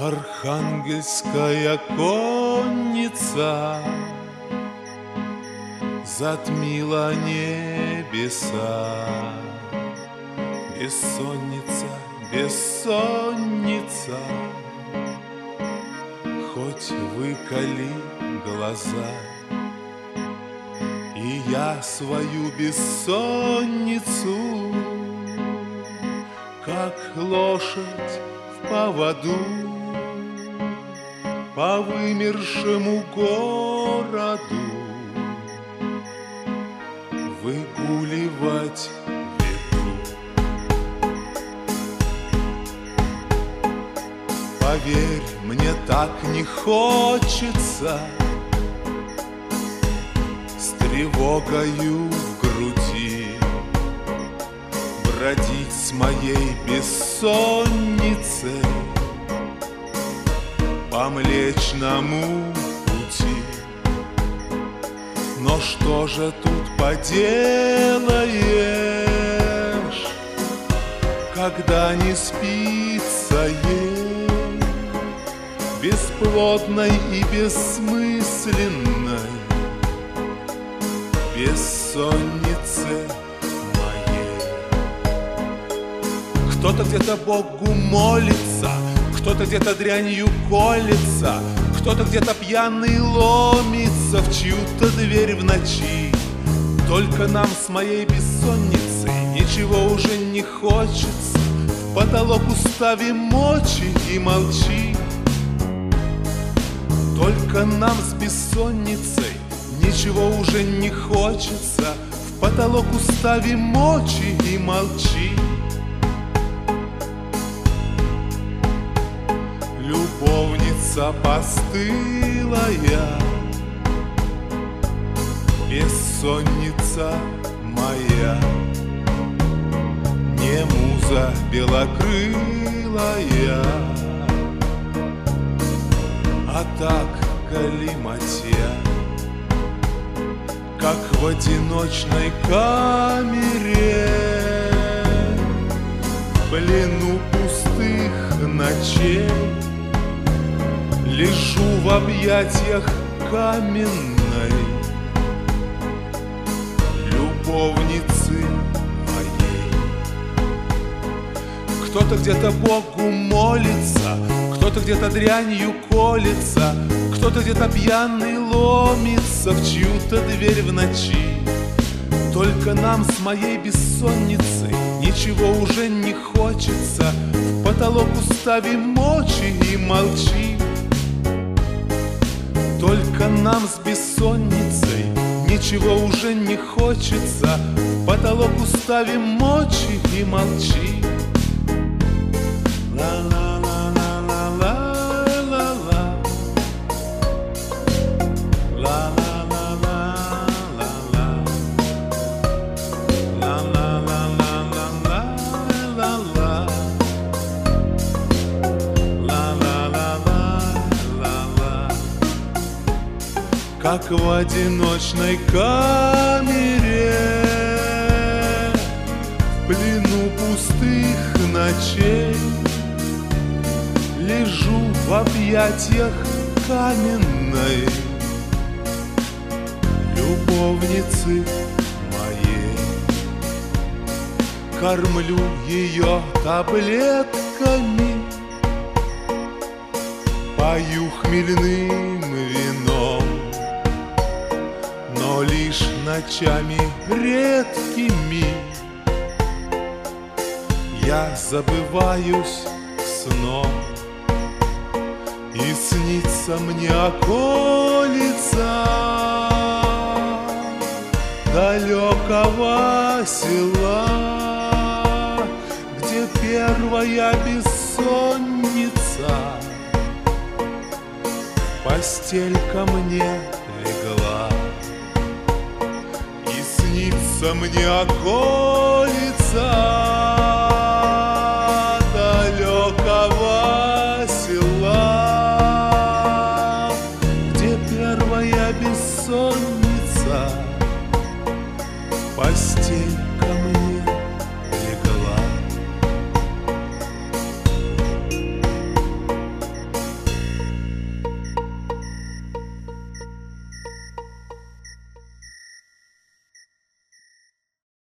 Архангельская конница затмила небеса. Бессонница, бессонница, хоть выколи глаза. И я свою бессонницу, как лошадь в поводу, по вымершему городу выгуливать веду. Поверь, мне так не хочется с тревогою в груди бродить с моей бессонницей по Млечному пути. Но что же тут поделаешь, когда не спится ей, бесплодной и бессмысленной бессоннице моей? Кто-то где-то Богу молится, кто-то где-то дрянью колется, кто-то где-то пьяный ломится в чью-то дверь в ночи. Только нам с моей бессонницей ничего уже не хочется. В потолок уставим мочи и молчи. Только нам с бессонницей ничего уже не хочется. В потолок уставим мочи и молчи. Любовница постылая, бессонница моя, не муза белокрылая, а так галиматья, как в одиночной камере, в плену пустых ночей, лежу в объятиях каменной любовницы моей. Кто-то где-то Богу молится, кто-то где-то дрянью колется, кто-то где-то пьяный ломится в чью-то дверь в ночи. Только нам с моей бессонницей ничего уже не хочется. В потолок уставим мочи и молчи. Только нам с бессонницей ничего уже не хочется. В потолок уставим мочи и молчи. Как в одиночной камере, в плену пустых ночей, лежу в объятиях каменной любовницы моей. Кормлю ее таблетками, пою хмельным вином, но лишь ночами редкими я забываюсь сном. И снится мне околица далекого села, где первая бессонница в постель ко мне легла. И снится мне околица далекого села, где первая бессонница в постель ко мне